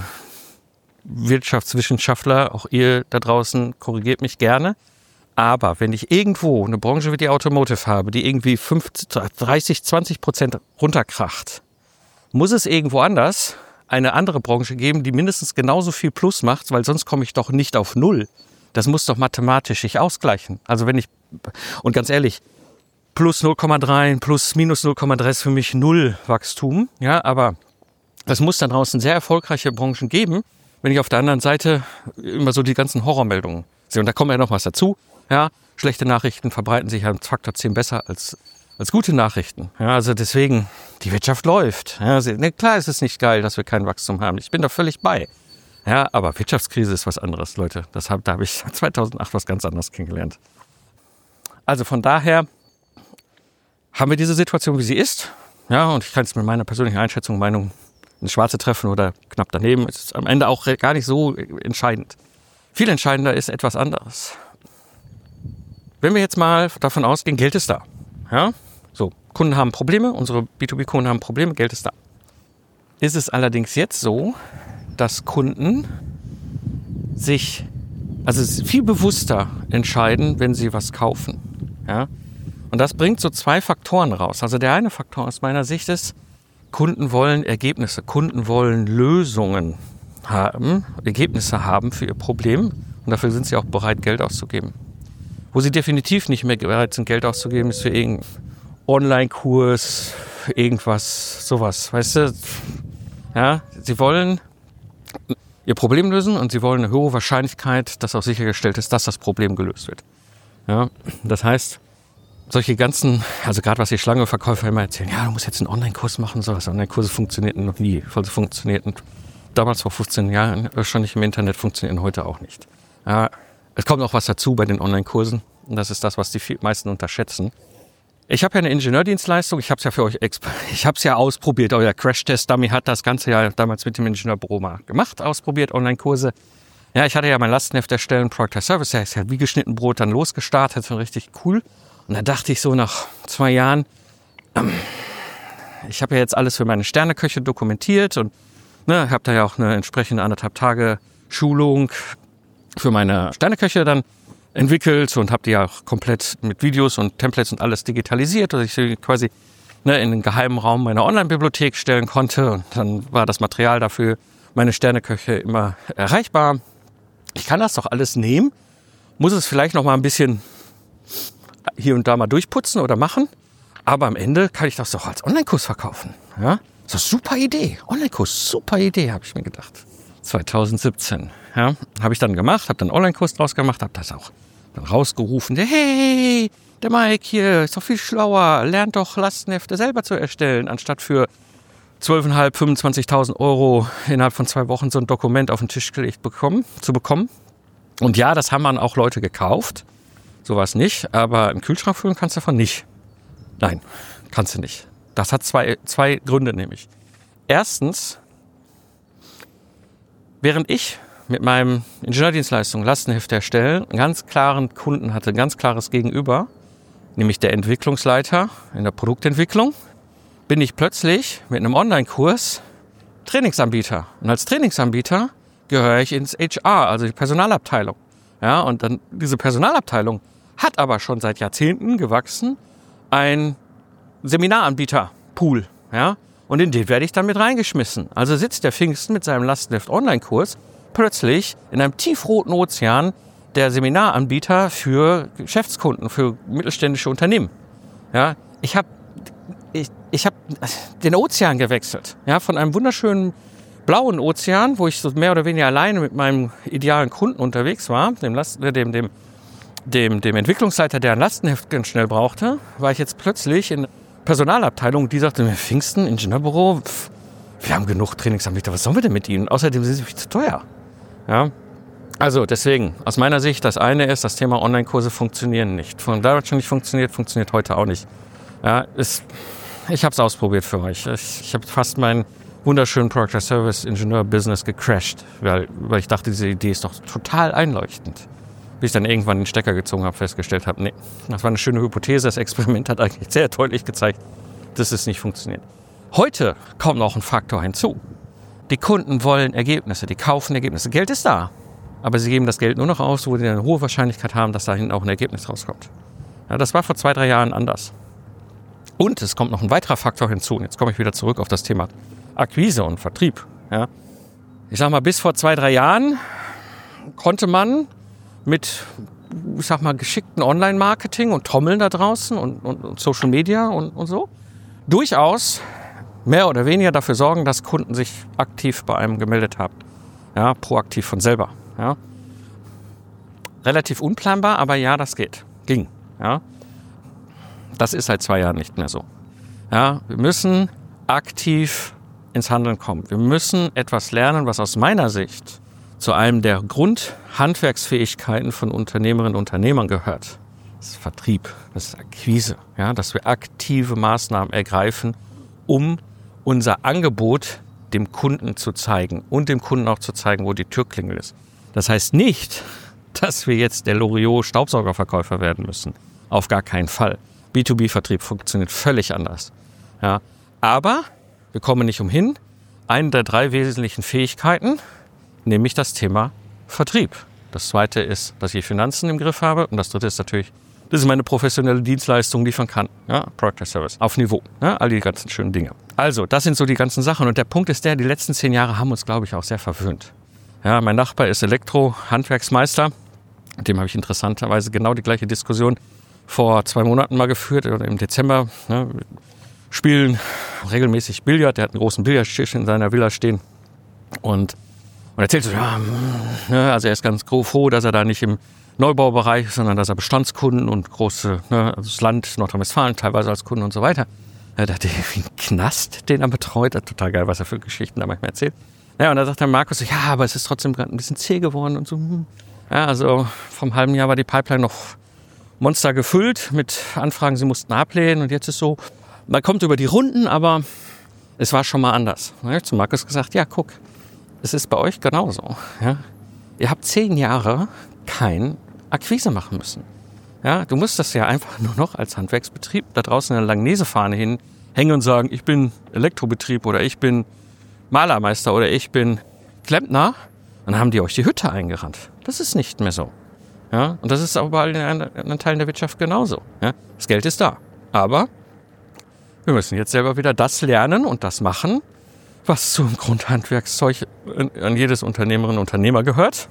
Wirtschaftswissenschaftler, auch ihr da draußen korrigiert mich gerne, aber wenn ich irgendwo eine Branche wie die Automotive habe, die irgendwie 30-20% runterkracht, muss es irgendwo anders eine andere Branche geben, die mindestens genauso viel Plus macht, weil sonst komme ich doch nicht auf Null. Das muss doch mathematisch sich ausgleichen. Also wenn ich, und ganz ehrlich, plus 0,3, plus minus 0,3 ist für mich Null Wachstum. Ja, aber es muss da draußen sehr erfolgreiche Branchen geben, wenn ich auf der anderen Seite immer so die ganzen Horrormeldungen sehe. Und da kommt ja noch was dazu. Ja, schlechte Nachrichten verbreiten sich halt Faktor 10 besser als gute Nachrichten. Ja, also deswegen, die Wirtschaft läuft. Ja, klar ist es nicht geil, dass wir kein Wachstum haben. Ich bin da völlig bei. Ja, aber Wirtschaftskrise ist was anderes, Leute. Da habe ich 2008 was ganz anderes kennengelernt. Also von daher haben wir diese Situation, wie sie ist. Ja, und ich kann es mit meiner persönlichen Einschätzung, Meinung ins Schwarze treffen oder knapp daneben. Es ist am Ende auch gar nicht so entscheidend. Viel entscheidender ist etwas anderes. Wenn wir jetzt mal davon ausgehen, Geld ist da. Ja, so, Kunden haben Probleme, unsere B2B-Kunden haben Probleme, Geld ist da. Ist es allerdings jetzt so, dass Kunden sich viel bewusster entscheiden, wenn sie was kaufen. Ja? Und das bringt so 2 Faktoren raus. Also der eine Faktor aus meiner Sicht ist, Kunden wollen Ergebnisse, Kunden wollen Lösungen haben, Ergebnisse haben für ihr Problem und dafür sind sie auch bereit, Geld auszugeben. Wo sie definitiv nicht mehr bereit sind, Geld auszugeben, ist für irgendeinen Online-Kurs, irgendwas, sowas, weißt du? Ja, sie wollen ihr Problem lösen und sie wollen eine hohe Wahrscheinlichkeit, dass auch sichergestellt ist, dass das Problem gelöst wird. Ja, das heißt, solche ganzen, also gerade was die Schlangenverkäufer immer erzählen, ja, du musst jetzt einen Online-Kurs machen, sowas. Online-Kurse funktionierten noch nie. Also funktionierten damals vor 15 Jahren schon nicht im Internet, funktionieren heute auch nicht. Ja, es kommt noch was dazu bei den Online-Kursen. Und das ist das, was die meisten unterschätzen. Ich habe ja eine Ingenieurdienstleistung, ich habe es ja für euch ausprobiert. Euer Crash-Test-Dummy hat das Ganze ja damals mit dem Ingenieurbüro mal gemacht, ausprobiert, Online-Kurse. Ja, ich hatte ja mein Lastenheft erstellen, Product Service, ja, ist ja wie geschnitten Brot dann losgestartet, so richtig cool. Und da dachte ich so nach 2 Jahren, ich habe ja jetzt alles für meine Sterneköche dokumentiert und habe da ja auch eine entsprechende 1,5 Tage Schulung für meine Sterneköche dann entwickelt und habe die ja auch komplett mit Videos und Templates und alles digitalisiert, dass ich sie quasi in den geheimen Raum meiner Online-Bibliothek stellen konnte. Und dann war das Material dafür, meine Sterneköche, immer erreichbar. Ich kann das doch alles nehmen, muss es vielleicht noch mal ein bisschen hier und da mal durchputzen oder machen, aber am Ende kann ich das doch als Online-Kurs verkaufen. Ja? Das ist eine super Idee. Online-Kurs, super Idee, habe ich mir gedacht. 2017. Ja, habe ich dann gemacht, habe dann einen Online-Kurs draus gemacht, habe das auch dann rausgerufen. Hey, der Mike hier ist doch viel schlauer, lernt doch Lastenhefte selber zu erstellen, anstatt für 12.500, 25.000 Euro innerhalb von 2 Wochen so ein Dokument auf den Tisch gelegt zu bekommen. Und ja, das haben dann auch Leute gekauft, sowas nicht, aber im Kühlschrank füllen kannst du davon nicht. Nein, kannst du nicht. Das hat zwei Gründe nämlich. Erstens, während ich mit meinem Ingenieurdienstleistung Lastenheft erstellen einen ganz klaren Kunden hatte, ein ganz klares Gegenüber, nämlich der Entwicklungsleiter in der Produktentwicklung, bin ich plötzlich mit einem Online-Kurs Trainingsanbieter. Und als Trainingsanbieter gehöre ich ins HR, also die Personalabteilung. Ja, und dann diese Personalabteilung hat aber schon seit Jahrzehnten gewachsen ein Seminaranbieter-Pool. Ja, und in den werde ich dann mit reingeschmissen. Also sitzt der Pfingsten mit seinem Lastenheft-Online-Kurs plötzlich in einem tiefroten Ozean der Seminaranbieter für Geschäftskunden, für mittelständische Unternehmen. Ja, ich habe den Ozean gewechselt. Ja, von einem wunderschönen blauen Ozean, wo ich so mehr oder weniger alleine mit meinem idealen Kunden unterwegs war, dem Entwicklungsleiter, der ein Lastenheft ganz schnell brauchte, war ich jetzt plötzlich in Personalabteilung, die sagte mir, Pfingsten, Ingenieurbüro, wir haben genug Trainingsanbieter, was sollen wir denn mit ihnen? Außerdem sind sie viel zu teuer. Ja, also deswegen, aus meiner Sicht, das eine ist, das Thema Online-Kurse funktionieren nicht. Von damals schon nicht funktioniert heute auch nicht. Ja, ich habe es ausprobiert für euch. Ich habe fast meinen wunderschönen Product Service Ingenieur Business gecrashed, weil ich dachte, diese Idee ist doch total einleuchtend. Bis ich dann irgendwann den Stecker gezogen habe, festgestellt habe, nee, das war eine schöne Hypothese, das Experiment hat eigentlich sehr deutlich gezeigt, dass es nicht funktioniert. Heute kommt noch ein Faktor hinzu. Die Kunden wollen Ergebnisse, die kaufen Ergebnisse. Geld ist da, aber sie geben das Geld nur noch aus, wo sie eine hohe Wahrscheinlichkeit haben, dass da hinten auch ein Ergebnis rauskommt. Ja, das war vor 2-3 Jahren anders. Und es kommt noch ein weiterer Faktor hinzu. Und jetzt komme ich wieder zurück auf das Thema Akquise und Vertrieb. Ja. Ich sag mal, bis vor 2-3 Jahren konnte man mit, geschickten Online-Marketing und Trommeln da draußen und Social Media und so durchaus mehr oder weniger dafür sorgen, dass Kunden sich aktiv bei einem gemeldet haben. Ja, proaktiv von selber. Ja. Relativ unplanbar, aber ja, das ging. Ja. Das ist seit 2 Jahren nicht mehr so. Ja, wir müssen aktiv ins Handeln kommen. Wir müssen etwas lernen, was aus meiner Sicht zu einem der Grundhandwerksfähigkeiten von Unternehmerinnen und Unternehmern gehört. Das ist Vertrieb, das ist Akquise. Ja, dass wir aktive Maßnahmen ergreifen, um unser Angebot dem Kunden zu zeigen und dem Kunden auch zu zeigen, wo die Türklingel ist. Das heißt nicht, dass wir jetzt der Loriot-Staubsaugerverkäufer werden müssen. Auf gar keinen Fall. B2B-Vertrieb funktioniert völlig anders. Ja, aber wir kommen nicht umhin. Eine der 3 wesentlichen Fähigkeiten, nämlich das Thema Vertrieb. Das zweite ist, dass ich Finanzen im Griff habe. Und das dritte ist natürlich, dass ich meine professionelle Dienstleistung liefern kann. Ja, Product Service auf Niveau. Ja, all die ganzen schönen Dinge. Also, das sind so die ganzen Sachen. Und der Punkt ist die letzten 10 Jahre haben uns, glaube ich, auch sehr verwöhnt. Ja, mein Nachbar ist Handwerksmeister. Mit dem habe ich interessanterweise genau die gleiche Diskussion vor 2 Monaten mal geführt, oder im Dezember. Ne, spielen regelmäßig Billard. Der hat einen großen Billardtisch in seiner Villa stehen. Und Und erzählt so, also er ist ganz froh, dass er da nicht im Neubaubereich ist, sondern dass er Bestandskunden und große, also das Land Nordrhein-Westfalen teilweise als Kunden und so weiter. Da hat er irgendwie einen Knast, den er betreut. Total geil, was er für Geschichten da manchmal erzählt. Ja, und da sagt der Markus, ja, aber es ist trotzdem gerade ein bisschen zäh geworden und so. Ja, also vom halben Jahr war die Pipeline noch Monster gefüllt mit Anfragen, sie mussten ablehnen und jetzt ist so, man kommt über die Runden, aber es war schon mal anders. Da habe ich zu Markus gesagt, ja, guck, es ist bei euch genauso. Ja? Ihr habt 10 Jahre kein Akquise machen müssen. Ja, du musst das ja einfach nur noch als Handwerksbetrieb da draußen eine Langnese-Fahne hinhängen und sagen, ich bin Elektrobetrieb oder ich bin Malermeister oder ich bin Klempner. Dann haben die euch die Hütte eingerannt. Das ist nicht mehr so. Ja, und das ist auch bei allen anderen Teilen der Wirtschaft genauso. Ja, das Geld ist da. Aber wir müssen jetzt selber wieder das lernen und das machen, was zum Grundhandwerkszeug an jedes Unternehmerin und Unternehmer gehört.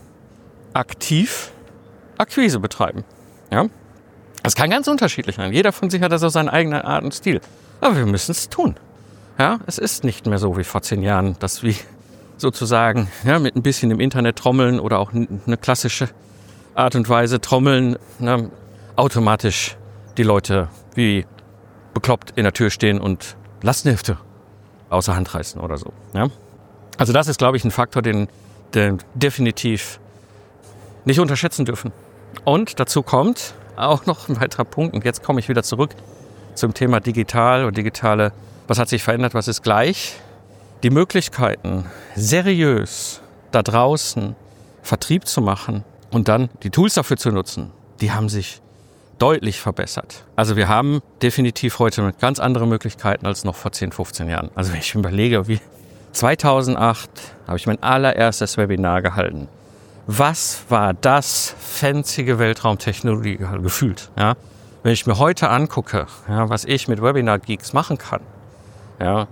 Aktiv Akquise betreiben. Ja? Das kann ganz unterschiedlich sein. Jeder von sich hat also seinen eigenen Art und Stil. Aber wir müssen es tun. Ja? Es ist nicht mehr so wie vor 10 Jahren, dass wir sozusagen mit ein bisschen im Internet trommeln oder auch eine klassische Art und Weise trommeln, automatisch die Leute wie bekloppt in der Tür stehen und Lastenhefte außer Hand reißen oder so. Ja? Also das ist, glaube ich, ein Faktor, den definitiv nicht unterschätzen dürfen. Und dazu kommt auch noch ein weiterer Punkt, und jetzt komme ich wieder zurück zum Thema digital und digitale, was hat sich verändert, was ist gleich. Die Möglichkeiten, seriös da draußen Vertrieb zu machen und dann die Tools dafür zu nutzen, die haben sich deutlich verbessert. Also wir haben definitiv heute ganz andere Möglichkeiten als noch vor 10, 15 Jahren. Also wenn ich überlege, wie 2008 habe ich mein allererstes Webinar gehalten. Was war das fanzige Weltraumtechnologie gefühlt? Ja? Wenn ich mir heute angucke, was ich mit Webinar Geeks machen kann. Ja?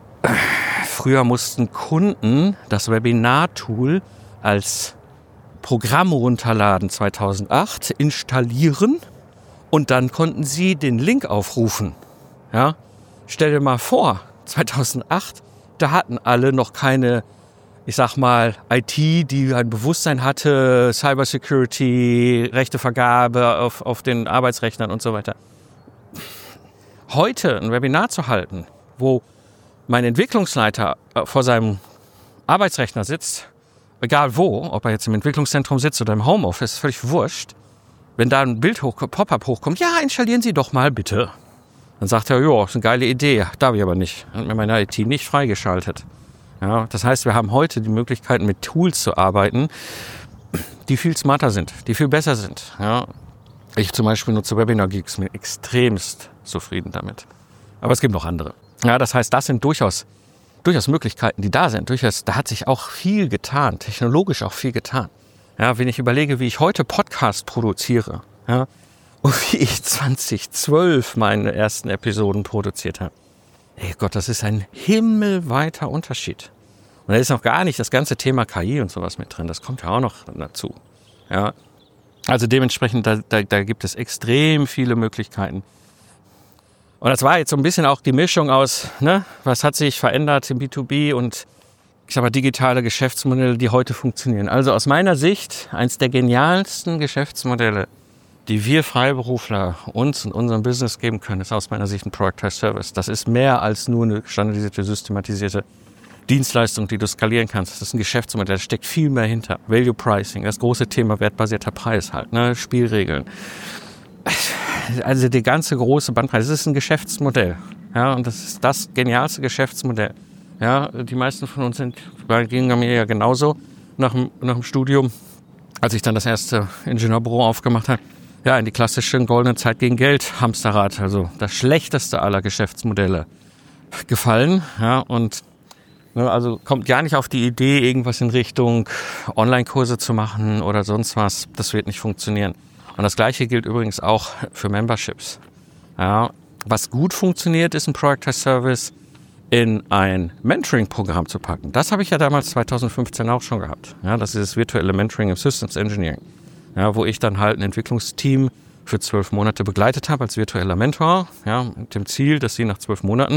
Früher mussten Kunden das Webinar-Tool als Programm runterladen 2008, installieren und dann konnten sie den Link aufrufen. Ja? Stell dir mal vor, 2008, da hatten alle noch keine, ich sag mal, IT, die ein Bewusstsein hatte, Cybersecurity, Rechtevergabe auf den Arbeitsrechnern und so weiter. Heute ein Webinar zu halten, wo mein Entwicklungsleiter vor seinem Arbeitsrechner sitzt, egal wo, ob er jetzt im Entwicklungszentrum sitzt oder im Homeoffice, ist völlig wurscht. Wenn da ein Pop-up hochkommt, ja, installieren Sie doch mal bitte. Dann sagt er, ja, ist eine geile Idee, darf ich aber nicht. Hat mir meine IT nicht freigeschaltet. Ja, das heißt, wir haben heute die Möglichkeiten, mit Tools zu arbeiten, die viel smarter sind, die viel besser sind. Ja, ich zum Beispiel nutze Webinar Geeks, bin extremst zufrieden damit. Aber es gibt noch andere. Ja, das heißt, das sind durchaus Möglichkeiten, die da sind. Da hat sich auch viel getan, technologisch auch viel getan. Ja, wenn ich überlege, wie ich heute Podcast produziere, ja, und wie ich 2012 meine ersten Episoden produziert habe. Ey Gott, das ist ein himmelweiter Unterschied. Und da ist noch gar nicht das ganze Thema KI und sowas mit drin. Das kommt ja auch noch dazu. Ja, also dementsprechend, da gibt es extrem viele Möglichkeiten. Und das war jetzt so ein bisschen auch die Mischung aus, was hat sich verändert im B2B und ich sag mal digitale Geschäftsmodelle, die heute funktionieren. Also aus meiner Sicht eins der genialsten Geschäftsmodelle, die wir Freiberufler uns und unserem Business geben können, ist aus meiner Sicht ein Productized Service. Das ist mehr als nur eine standardisierte, systematisierte Dienstleistung, die du skalieren kannst. Das ist ein Geschäftsmodell, da steckt viel mehr hinter. Value Pricing, das große Thema wertbasierter Preis halt, Spielregeln. Also die ganze große Bandbreite, das ist ein Geschäftsmodell. Ja, und das ist das genialste Geschäftsmodell. Ja, die meisten von uns gingen mir ja genauso nach dem Studium, als ich dann das erste Ingenieurbüro aufgemacht habe. Ja, in die klassische goldene Zeit gegen Geld Hamsterrad, also das schlechteste aller Geschäftsmodelle gefallen. Ja, und also kommt gar nicht auf die Idee, irgendwas in Richtung Online-Kurse zu machen oder sonst was. Das wird nicht funktionieren. Und das Gleiche gilt übrigens auch für Memberships. Ja, was gut funktioniert, ist ein Productized Service in ein Mentoring-Programm zu packen. Das habe ich ja damals 2015 auch schon gehabt. Ja, das ist das virtuelle Mentoring im Systems Engineering. Ja, wo ich dann halt ein Entwicklungsteam für 12 Monate begleitet habe als virtueller Mentor. Ja, mit dem Ziel, dass sie nach 12 Monaten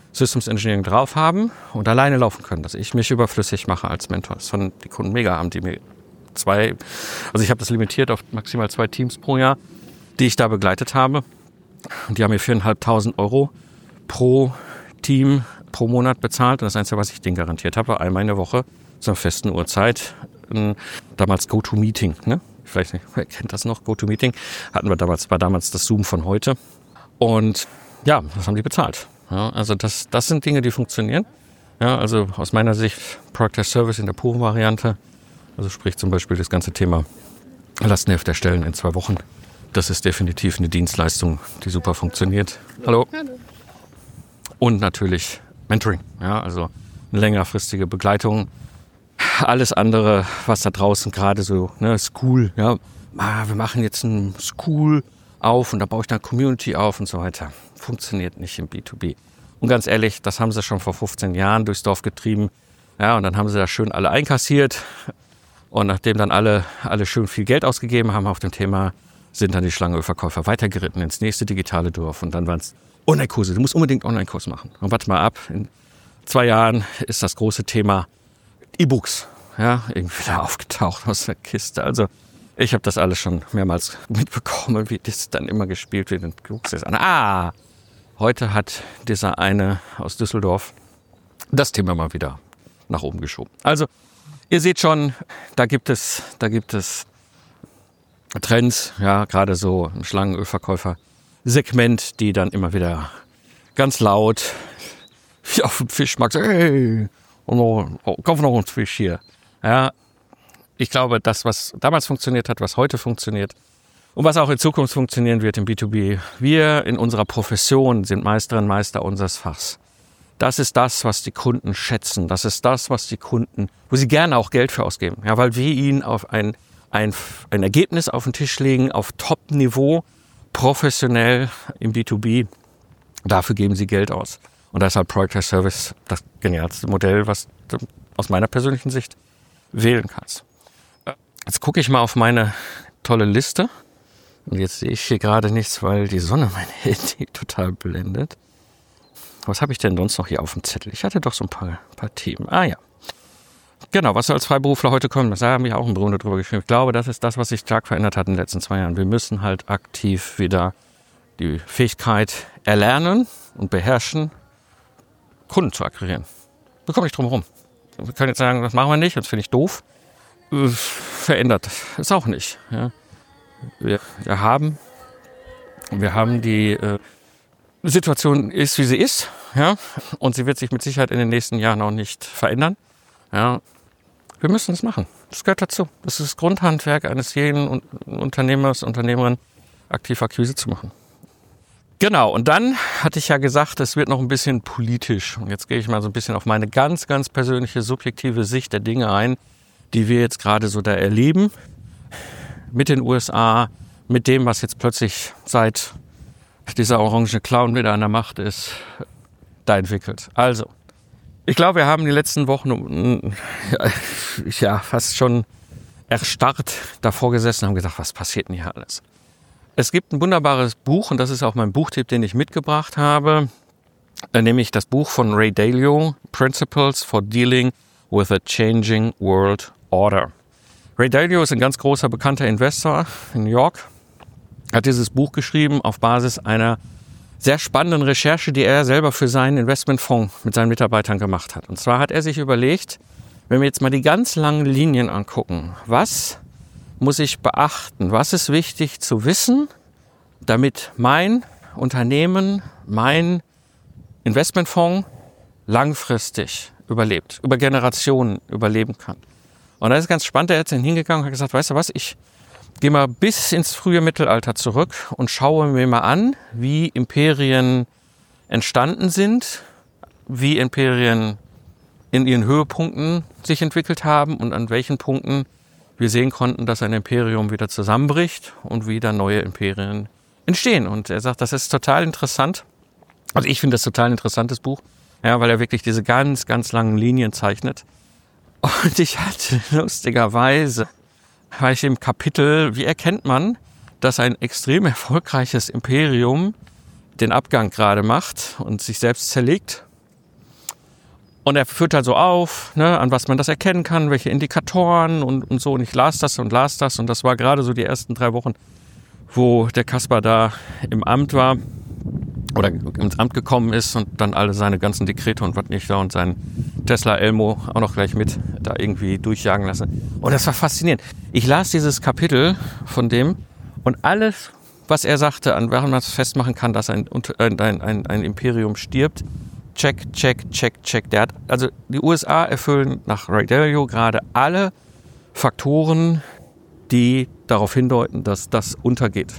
Systems Engineering drauf haben und alleine laufen können, dass ich mich überflüssig mache als Mentor. Das fanden die Kunden mega, haben die mir also ich habe das limitiert auf maximal 2 Teams pro Jahr, die ich da begleitet habe. Und die haben mir 4.500 € pro Team pro Monat bezahlt. Und das Einzige, was ich denen garantiert habe, war einmal in der Woche zur festen Uhrzeit. Damals GoToMeeting, ne? Vielleicht nicht, wer kennt das noch? GoToMeeting war damals das Zoom von heute. Und ja, das haben die bezahlt. Ja, also das sind Dinge, die funktionieren. Ja, also aus meiner Sicht Product as Service in der puren Variante. Also sprich zum Beispiel das ganze Thema Lastenheft erstellen in 2 Wochen. Das ist definitiv eine Dienstleistung, die super funktioniert. Hallo. Und natürlich Mentoring. Ja, also eine längerfristige Begleitung. Alles andere, was da draußen gerade so, ne, School, ja, wir machen jetzt ein School auf und da baue ich eine Community auf und so weiter. Funktioniert nicht im B2B. Und ganz ehrlich, das haben sie schon vor 15 Jahren durchs Dorf getrieben. Ja, und dann haben sie da schön alle einkassiert. Und nachdem dann alle schön viel Geld ausgegeben haben auf dem Thema, sind dann die Schlangenölverkäufer weitergeritten ins nächste digitale Dorf. Und dann waren es Online-Kurse. Du musst unbedingt Online-Kurs machen. Und warte mal ab, in 2 Jahren ist das große Thema E-Books, ja, irgendwie da aufgetaucht aus der Kiste. Also ich habe das alles schon mehrmals mitbekommen, wie das dann immer gespielt wird. Und guckst es an. Heute hat dieser eine aus Düsseldorf das Thema mal wieder nach oben geschoben. Also ihr seht schon, da gibt es Trends, ja, gerade so im Schlangenölverkäufer-Segment, die dann immer wieder ganz laut wie auf dem Fischmarkt sagen, hey, kauf noch einen Fisch hier. Ja, ich glaube, das, was damals funktioniert hat, was heute funktioniert und was auch in Zukunft funktionieren wird im B2B, wir in unserer Profession sind Meisterinnen und Meister unseres Fachs. Das ist das, was die Kunden schätzen. Das ist das, was die Kunden, wo sie gerne auch Geld für ausgeben. Ja, weil wir ihnen auf ein Ergebnis auf den Tisch legen, auf Top-Niveau, professionell im B2B. Dafür geben sie Geld aus. Und deshalb Product as Service das genialste Modell, was du aus meiner persönlichen Sicht wählen kannst. Jetzt gucke ich mal auf meine tolle Liste. Und jetzt sehe ich hier gerade nichts, weil die Sonne mein Handy total blendet. Was habe ich denn sonst noch hier auf dem Zettel? Ich hatte doch so ein paar Themen. Ja. Genau, was soll als Freiberufler heute kommen? Da haben wir auch ein Bruder drüber geschrieben. Ich glaube, das ist das, was sich stark verändert hat in den letzten 2 Jahren. Wir müssen halt aktiv wieder die Fähigkeit erlernen und beherrschen, Kunden zu akquirieren. Da komme ich drum herum. Wir können jetzt sagen, das machen wir nicht, das finde ich doof. Verändert ist auch nicht. Ja. Wir haben die Situation ist, wie sie ist, ja, und sie wird sich mit Sicherheit in den nächsten Jahren auch nicht verändern. Ja. Wir müssen es machen. Das gehört dazu. Das ist das Grundhandwerk eines jeden Unternehmers, Unternehmerin, aktiv Akquise zu machen. Genau, und dann hatte ich ja gesagt, es wird noch ein bisschen politisch. Und jetzt gehe ich mal so ein bisschen auf meine ganz, ganz persönliche, subjektive Sicht der Dinge ein, die wir jetzt gerade so da erleben. Mit den USA, mit dem, was jetzt plötzlich seit dieser orange Clown wieder an der Macht ist, da entwickelt. Also, ich glaube, wir haben die letzten Wochen fast schon erstarrt davor gesessen und haben gedacht, was passiert denn hier alles? Es gibt ein wunderbares Buch, und das ist auch mein Buchtipp, den ich mitgebracht habe, nämlich das Buch von Ray Dalio, Principles for Dealing with a Changing World Order. Ray Dalio ist ein ganz großer, bekannter Investor in New York, hat dieses Buch geschrieben auf Basis einer sehr spannenden Recherche, die er selber für seinen Investmentfonds mit seinen Mitarbeitern gemacht hat. Und zwar hat er sich überlegt, wenn wir jetzt mal die ganz langen Linien angucken, was muss ich beachten, was ist wichtig zu wissen, damit mein Unternehmen, mein Investmentfonds langfristig überlebt, über Generationen überleben kann. Und das ist ganz spannend, er ist dann hingegangen und hat gesagt, weißt du was, ich gehe mal bis ins frühe Mittelalter zurück und schaue mir mal an, wie Imperien entstanden sind, wie Imperien in ihren Höhepunkten sich entwickelt haben und an welchen Punkten wir sehen konnten, dass ein Imperium wieder zusammenbricht und wieder neue Imperien entstehen. Und er sagt, das ist total interessant. Also ich finde das total interessantes Buch, ja, weil er wirklich diese ganz, ganz langen Linien zeichnet. Und ich hatte lustigerweise, war ich im Kapitel, wie erkennt man, dass ein extrem erfolgreiches Imperium den Abgang gerade macht und sich selbst zerlegt? Und er führt halt so auf, ne, an was man das erkennen kann, welche Indikatoren und so. Und ich las das. Und das war gerade so die ersten 3 Wochen, wo der Kaspar da im Amt war oder ins Amt gekommen ist und dann alle seine ganzen Dekrete und was nicht da und seinen Tesla Elmo auch noch gleich mit da irgendwie durchjagen lassen. Und das war faszinierend. Ich las dieses Kapitel von dem und alles, was er sagte, an woran man festmachen kann, dass ein Imperium stirbt, check. Also die USA erfüllen nach Ray Dalio gerade alle Faktoren, die darauf hindeuten, dass das untergeht.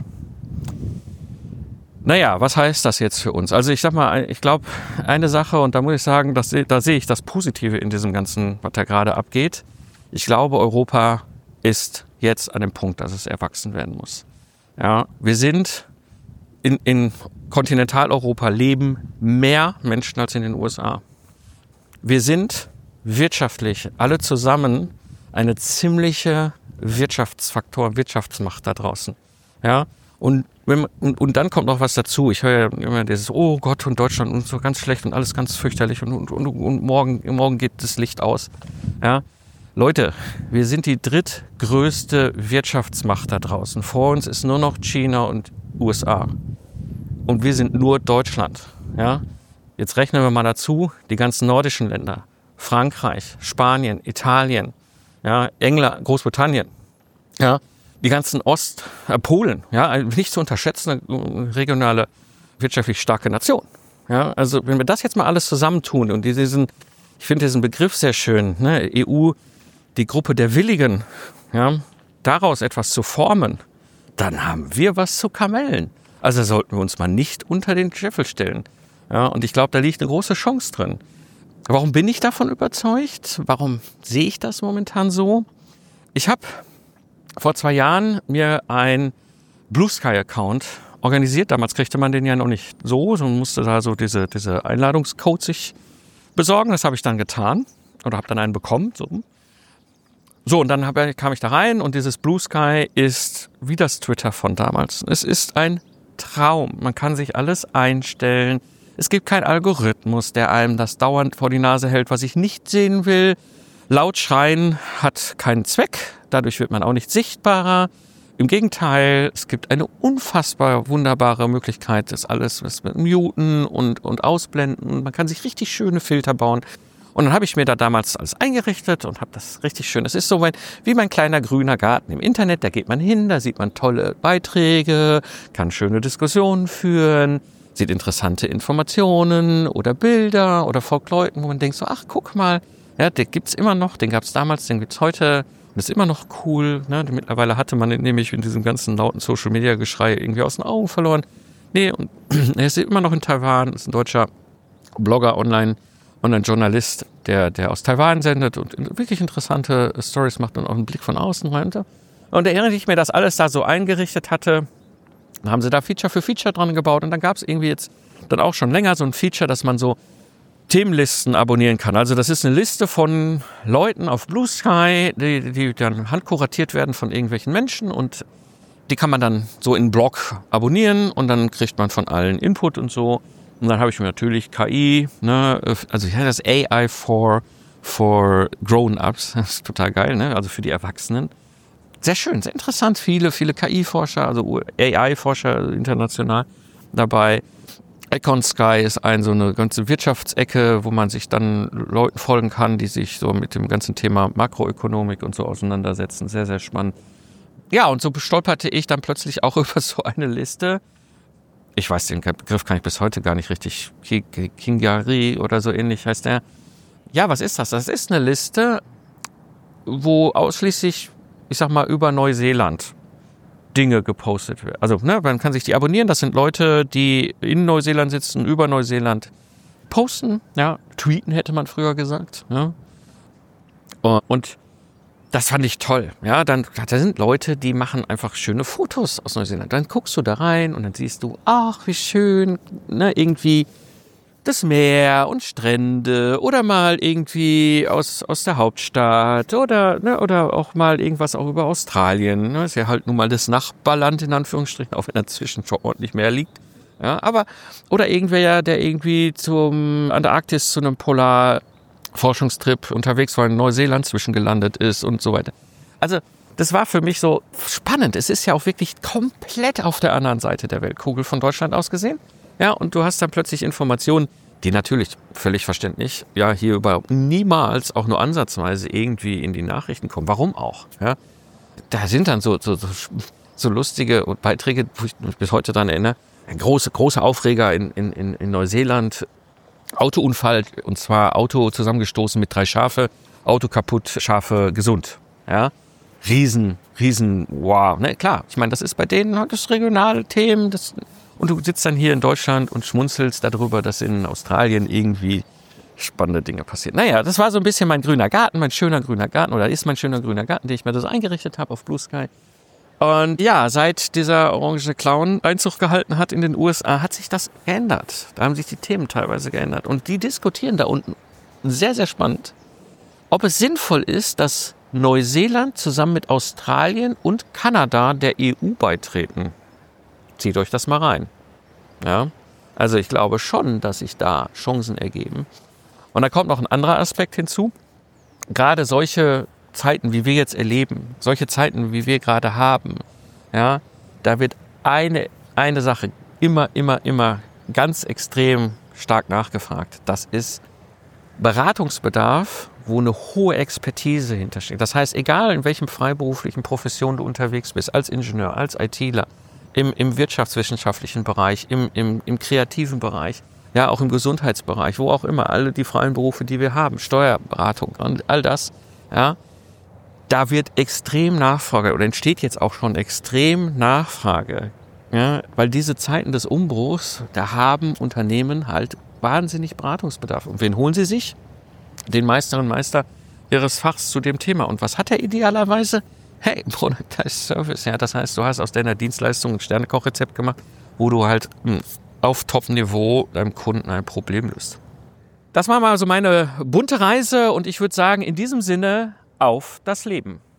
Naja, was heißt das jetzt für uns? Also ich sag mal, ich glaube, eine Sache, und da muss ich sagen, da sehe ich das Positive in diesem Ganzen, was da gerade abgeht. Ich glaube, Europa ist jetzt an dem Punkt, dass es erwachsen werden muss. Ja, wir sind in Kontinentaleuropa leben mehr Menschen als in den USA. Wir sind wirtschaftlich alle zusammen eine ziemliche Wirtschaftsmacht da draußen. Ja, und dann kommt noch was dazu. Ich höre ja immer dieses, oh Gott, und Deutschland und so ganz schlecht und alles ganz fürchterlich und morgen geht das Licht aus. Ja, Leute, wir sind die drittgrößte Wirtschaftsmacht da draußen. Vor uns ist nur noch China und USA. Und wir sind nur Deutschland. Ja? Jetzt rechnen wir mal dazu die ganzen nordischen Länder. Frankreich, Spanien, Italien, ja, England, Großbritannien. Ja? Die ganzen Polen, ja, nicht zu unterschätzen, eine regionale, wirtschaftlich starke Nation. Ja? Also wenn wir das jetzt mal alles zusammentun und ich finde diesen Begriff sehr schön, ne? EU, die Gruppe der Willigen, ja, daraus etwas zu formen, dann haben wir was zu kamellen. Also sollten wir uns mal nicht unter den Scheffel stellen. Ja, und ich glaube, da liegt eine große Chance drin. Warum bin ich davon überzeugt? Warum sehe ich das momentan so? Ich habe vor 2 Jahren mir ein Blue Sky Account organisiert. Damals kriegte man den ja noch nicht so. Man musste da so diese Einladungscodes sich besorgen. Das habe ich dann getan oder habe dann einen bekommen. So, und dann kam ich da rein und dieses Blue Sky ist wie das Twitter von damals. Es ist ein Traum. Man kann sich alles einstellen. Es gibt keinen Algorithmus, der einem das dauernd vor die Nase hält, was ich nicht sehen will. Laut schreien hat keinen Zweck. Dadurch wird man auch nicht sichtbarer. Im Gegenteil, es gibt eine unfassbar wunderbare Möglichkeit, das alles mit Muten und Ausblenden. Man kann sich richtig schöne Filter bauen. Und dann habe ich mir da damals alles eingerichtet und habe das richtig schön. Es ist so wie mein kleiner grüner Garten im Internet. Da geht man hin, da sieht man tolle Beiträge, kann schöne Diskussionen führen, sieht interessante Informationen oder Bilder oder folgt Leuten, wo man denkt so, ach, guck mal, ja, den gibt's immer noch, den gab's damals, den gibt's heute. Das ist immer noch cool. Ne? Mittlerweile hatte man den nämlich in diesem ganzen lauten Social-Media-Geschrei irgendwie aus den Augen verloren. Nee, und er ist immer noch in Taiwan, ist ein deutscher Blogger Online-Journalist, der aus Taiwan sendet und wirklich interessante Stories macht und auch einen Blick von außen rein. Und während ich mir das alles da so eingerichtet hatte, haben sie da Feature für Feature dran gebaut. Und dann gab es irgendwie jetzt dann auch schon länger so ein Feature, dass man so Themenlisten abonnieren kann. Also das ist eine Liste von Leuten auf Blue Sky, die dann handkuratiert werden von irgendwelchen Menschen und die kann man dann so in einen Blog abonnieren und dann kriegt man von allen Input und so. Und dann habe ich mir natürlich KI, ne, also ich hatte das AI for Grown-Ups, das ist total geil, ne, also für die Erwachsenen. Sehr schön, sehr interessant, viele KI-Forscher, also AI-Forscher international dabei. Econ Sky ist so eine ganze Wirtschaftsecke, wo man sich dann Leuten folgen kann, die sich so mit dem ganzen Thema Makroökonomik und so auseinandersetzen. Sehr, sehr spannend. Ja, und so stolperte ich dann plötzlich auch über so eine Liste. Ich weiß, den Begriff kann ich bis heute gar nicht richtig. Kingari oder so ähnlich heißt der. Ja, was ist das? Das ist eine Liste, wo ausschließlich, ich sag mal, über Neuseeland Dinge gepostet werden. Also, ne, man kann sich die abonnieren. Das sind Leute, die in Neuseeland sitzen, über Neuseeland posten. Ja, tweeten hätte man früher gesagt. Ja. Und das fand ich toll. Ja, da sind Leute, die machen einfach schöne Fotos aus Neuseeland. Dann guckst du da rein und dann siehst du, ach, wie schön, ne, irgendwie das Meer und Strände oder mal irgendwie aus der Hauptstadt oder auch mal irgendwas auch über Australien. Ne? Ist ja halt nun mal das Nachbarland in Anführungsstrichen, auch wenn dazwischen schon ordentlich mehr liegt. Ja, aber, oder irgendwer, der irgendwie an der Arktis zu einem Forschungstrip unterwegs war, in Neuseeland zwischengelandet ist und so weiter. Also das war für mich so spannend. Es ist ja auch wirklich komplett auf der anderen Seite der Weltkugel von Deutschland aus gesehen. Ja, und du hast dann plötzlich Informationen, die natürlich völlig verständlich ja hier überhaupt niemals auch nur ansatzweise irgendwie in die Nachrichten kommen. Warum auch? Ja? Da sind dann so lustige Beiträge, wo ich mich bis heute daran erinnere. Ein großer Aufreger in Neuseeland. Autounfall, und zwar Auto zusammengestoßen mit 3 Schafe, Auto kaputt, Schafe gesund. Ja? Riesen, wow. Ne, klar, ich meine, das ist bei denen halt das regionale Themen. Und du sitzt dann hier in Deutschland und schmunzelst darüber, dass in Australien irgendwie spannende Dinge passieren. Naja, das war so ein bisschen mein grüner Garten, mein schöner grüner Garten, oder ist mein schöner grüner Garten, den ich mir das eingerichtet habe auf Blue Sky. Und ja, seit dieser orange Clown Einzug gehalten hat in den USA, hat sich das geändert. Da haben sich die Themen teilweise geändert. Und die diskutieren da unten sehr, sehr spannend, ob es sinnvoll ist, dass Neuseeland zusammen mit Australien und Kanada der EU beitreten. Zieht euch das mal rein. Ja? Also ich glaube schon, dass sich da Chancen ergeben. Und da kommt noch ein anderer Aspekt hinzu. Gerade solche Zeiten, wie wir jetzt erleben, solche Zeiten, wie wir gerade haben, ja, da wird eine Sache immer ganz extrem stark nachgefragt. Das ist Beratungsbedarf, wo eine hohe Expertise hintersteht. Das heißt, egal in welchem freiberuflichen Profession du unterwegs bist, als Ingenieur, als ITler, im wirtschaftswissenschaftlichen Bereich, im kreativen Bereich, ja, auch im Gesundheitsbereich, wo auch immer, alle die freien Berufe, die wir haben, Steuerberatung und all das, ja, da wird extrem Nachfrage oder entsteht jetzt auch schon extrem Nachfrage, ja, weil diese Zeiten des Umbruchs, da haben Unternehmen halt wahnsinnig Beratungsbedarf. Und wen holen sie sich? Den Meisterinnen und Meister ihres Fachs zu dem Thema. Und was hat er idealerweise? Hey, Productized Service. Ja, das heißt, du hast aus deiner Dienstleistung ein Sternekochrezept gemacht, wo du halt auf Top-Niveau deinem Kunden ein Problem löst. Das war mal so meine bunte Reise und ich würde sagen, in diesem Sinne, auf das Leben.